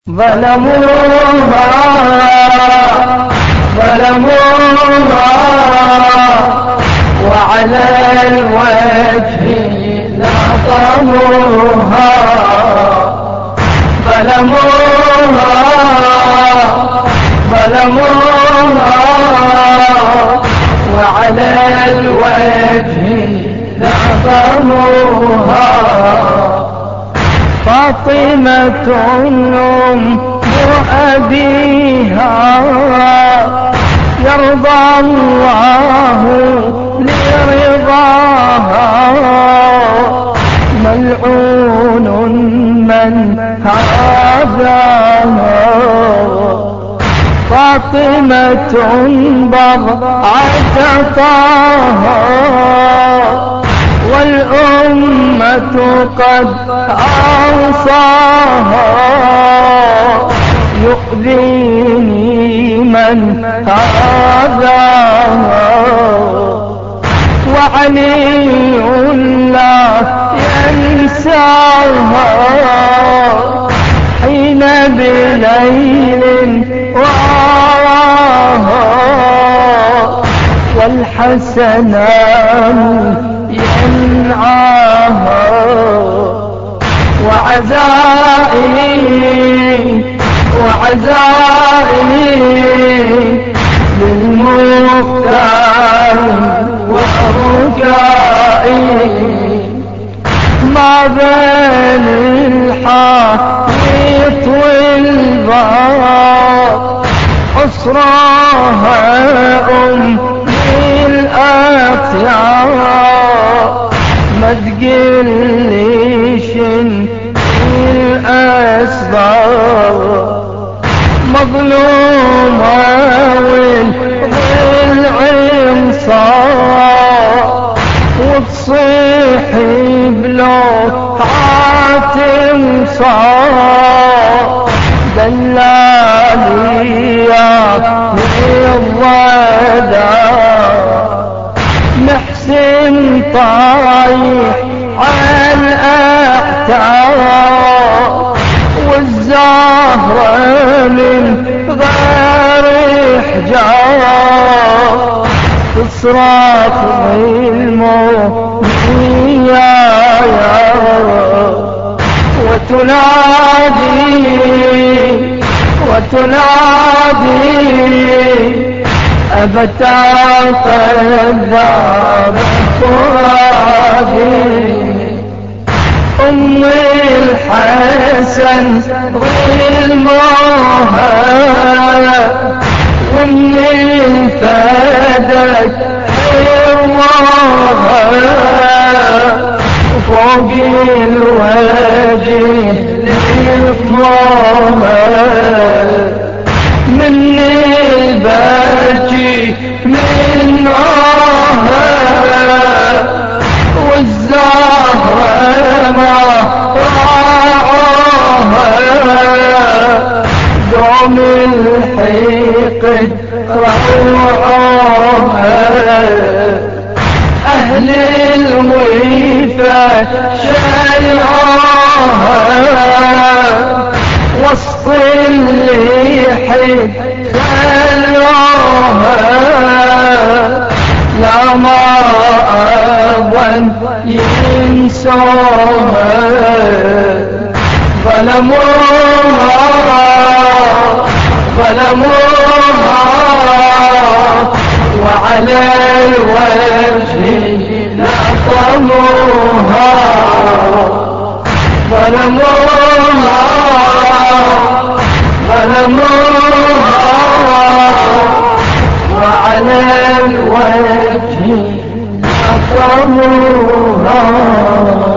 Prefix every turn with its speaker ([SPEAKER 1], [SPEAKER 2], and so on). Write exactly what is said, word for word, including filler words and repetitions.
[SPEAKER 1] ظلموها ظلموها وعلى الوجه لطموها ظلموها ظلموها وعلى الوجه لطموها فاطمة أم أبيها يرضى الله لرضاها ملعون من هذاها فاطمة بضعة طه والأمة قد أوصاها يؤذيني من هذاها وعلي لا ينساها حين بليل وراها والحسنان ينعاها وعزائي وعزائي للمختار ورجائي ما بين الحائط والباب حصراها أمي الأطيار ما تقليش الأسباب مظلومة والعين صار وتصيحي بلوحات صار دلالي يا الضدى محسن طايح على الأعتاب والزهرة من غير حجاب تصرخ المومية وتنادي وتنادي أبتاق الذاب فؤادي أم الحسن ظلموها ومن الفدك حرموها فوق الوجه لطموها من البرجي من آها والزهرة ما راعوها دوم الحقد روعوها أهل الوفا شيعوها وسط اللحد خلوها لا ما أظن ينسوها ظلموها ظلموها وعلى الوجه لطموها ظلموها ظلموها وعلى الوجه لطموها